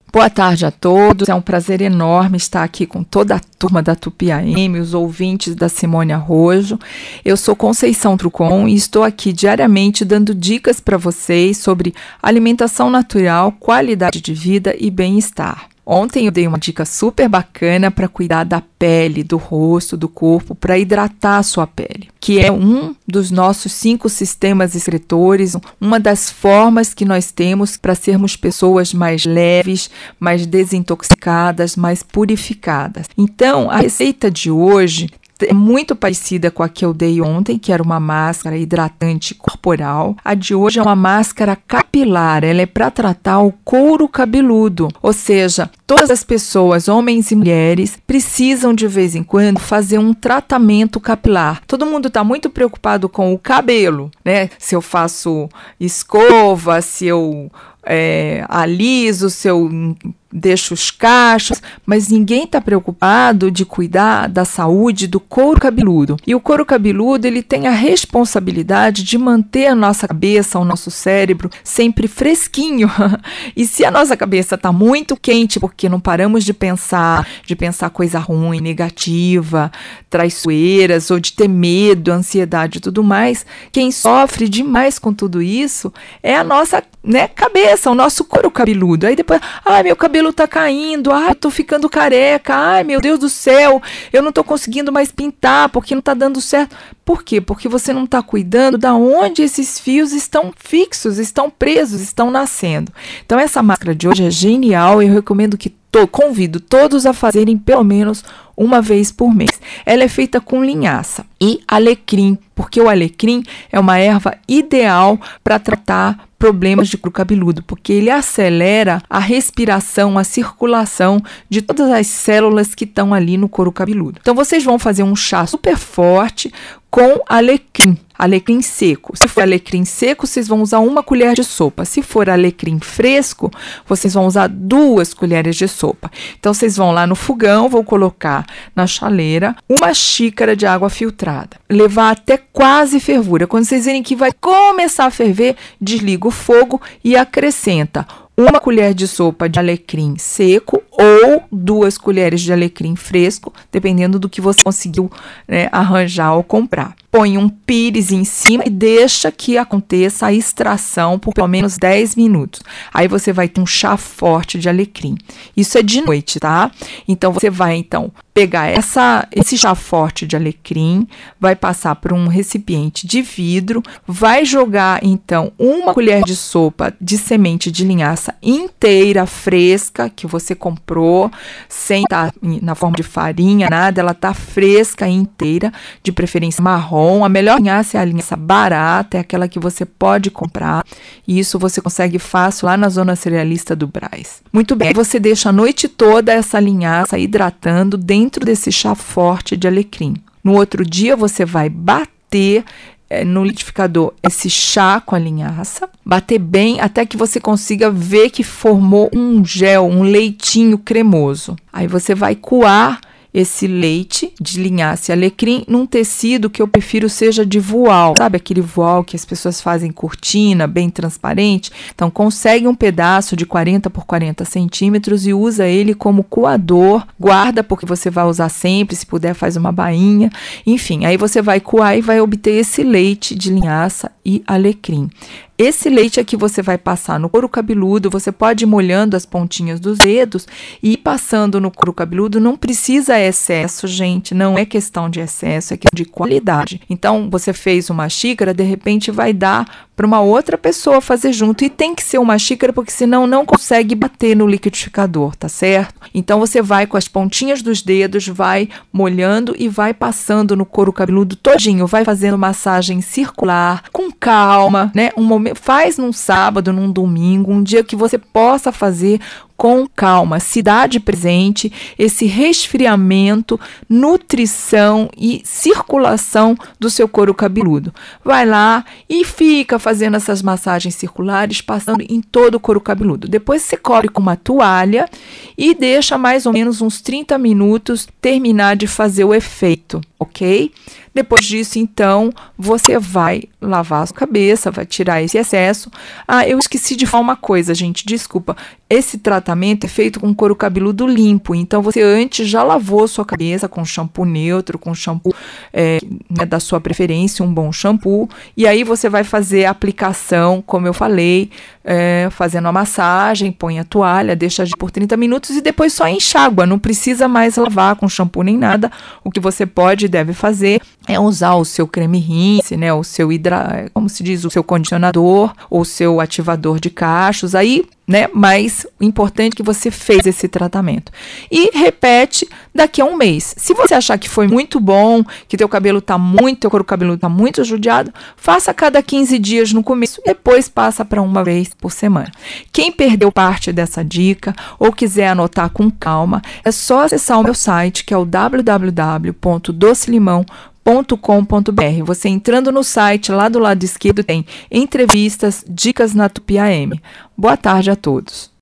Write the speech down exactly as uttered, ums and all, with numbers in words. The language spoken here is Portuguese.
Boa tarde a todos, é um prazer enorme estar aqui com toda a turma da Tupi A M, os ouvintes da Simone Arrojo. Eu sou Conceição Trucon e estou aqui diariamente dando dicas para vocês sobre alimentação natural, qualidade de vida e bem-estar. Ontem eu dei uma dica super bacana para cuidar da pele, do rosto, do corpo, para hidratar a sua pele, que é um dos nossos cinco sistemas excretores, uma das formas que nós temos para sermos pessoas mais leves, mais desintoxicadas, mais purificadas. Então, a receita de hoje é muito parecida com a que eu dei ontem, que era uma máscara hidratante corporal. A de hoje é uma máscara capilar, ela é para tratar o couro cabeludo, ou seja, todas as pessoas, homens e mulheres, precisam de vez em quando fazer um tratamento capilar. Todo mundo está muito preocupado com o cabelo, né? Se eu faço escova, se eu é, aliso, se eu deixo os cachos, mas ninguém está preocupado de cuidar da saúde do couro cabeludo. E o couro cabeludo, ele tem a responsabilidade de manter a nossa cabeça, o nosso cérebro sempre fresquinho. E se a nossa cabeça está muito quente, porque não paramos de pensar, de pensar coisa ruim, negativa, traiçoeiras, ou de ter medo, ansiedade e tudo mais, quem sofre demais com tudo isso é a nossa, né, cabeça, o nosso couro cabeludo. Aí depois, ai, meu cabelo tá caindo, ai, eu tô ficando careca, ai, meu Deus do céu, eu não tô conseguindo mais pintar porque não tá dando certo. Por quê? Porque você não tá cuidando da onde esses fios estão fixos, estão presos, estão nascendo. Então essa máscara de hoje é genial, eu recomendo que to- convido todos a fazerem pelo menos uma vez por mês. Ela é feita com linhaça e alecrim, porque o alecrim é uma erva ideal para tratar problemas de couro cabeludo, porque ele acelera a respiração, a circulação de todas as células que estão ali no couro cabeludo. Então vocês vão fazer um chá super forte com alecrim, alecrim seco. Se for alecrim seco, vocês vão usar uma colher de sopa. Se for alecrim fresco, vocês vão usar duas colheres de sopa. Então vocês vão lá no fogão, vão colocar na chaleira uma xícara de água filtrada, levar até quase fervura. Quando vocês verem que vai começar a ferver, desliga o fogo e acrescenta uma colher de sopa de alecrim seco ou duas colheres de alecrim fresco, dependendo do que você conseguiu, né, arranjar ou comprar. Põe um pires em cima e deixa que aconteça a extração por pelo menos dez minutos. Aí você vai ter um chá forte de alecrim. Isso é de noite, tá? Então você vai então pegar essa, esse chá forte de alecrim, vai passar por um recipiente de vidro, vai jogar então uma colher de sopa de semente de linhaça inteira, fresca, que você comprou, sem estar na forma de farinha, nada, ela tá fresca e inteira, de preferência marrom. A melhor linhaça é a linhaça barata, é aquela que você pode comprar, e isso você consegue fácil lá na zona cerealista do Brás. Muito bem, você deixa a noite toda essa linhaça hidratando dentro desse chá forte de alecrim. No outro dia você vai bater no liquidificador esse chá com a linhaça, bater bem até que você consiga ver que formou um gel, um leitinho cremoso. Aí você vai coar esse leite de linhaça e alecrim num tecido que eu prefiro seja de voal, sabe aquele voal que as pessoas fazem cortina, bem transparente? Então consegue um pedaço de quarenta por quarenta centímetros e usa ele como coador, guarda porque você vai usar sempre, se puder faz uma bainha, enfim, aí você vai coar e vai obter esse leite de linhaça e alecrim. Esse leite aqui você vai passar no couro cabeludo, você pode ir molhando as pontinhas dos dedos e ir passando no couro cabeludo, não precisa excesso, gente, não é questão de excesso, é questão de qualidade. Então, você fez uma xícara, de repente vai dar para uma outra pessoa fazer junto, e tem que ser uma xícara, porque senão não consegue bater no liquidificador, tá certo? Então, você vai com as pontinhas dos dedos, vai molhando e vai passando no couro cabeludo todinho, vai fazendo massagem circular, com calma, né? Um momento, faz num sábado, num domingo, um dia que você possa fazer com calma, cidade presente, esse resfriamento, nutrição e circulação do seu couro cabeludo. Vai lá e fica fazendo essas massagens circulares, passando em todo o couro cabeludo. Depois você cobre com uma toalha e deixa mais ou menos uns trinta minutos terminar de fazer o efeito. ok? Depois disso, então, você vai lavar a sua cabeça, vai tirar esse excesso. Ah, eu esqueci de falar uma coisa, gente, desculpa. Esse tratamento é feito com couro cabeludo limpo, então você antes já lavou sua cabeça com shampoo neutro, com shampoo é, né, da sua preferência, um bom shampoo, e aí você vai fazer a aplicação, como eu falei, é, fazendo a massagem, põe a toalha, deixa agir por trinta minutos e depois só enxágua, não precisa mais lavar com shampoo nem nada. O que você pode e deve fazer é usar o seu creme rinse, né, o seu hidra, como se diz, o seu condicionador, ou o seu ativador de cachos, aí, né, mas o importante é que você fez esse tratamento. E repete daqui a um mês. Se você achar que foi muito bom, que teu cabelo tá muito, teu couro cabeludo tá muito judiado, faça a cada quinze dias no começo, depois passa para uma vez por semana. Quem perdeu parte dessa dica ou quiser anotar com calma, é só acessar o meu site, que é o w w w ponto docelimão ponto com ponto b r. Você entrando no site, lá do lado esquerdo tem entrevistas, dicas na Tupi A M. Boa tarde a todos.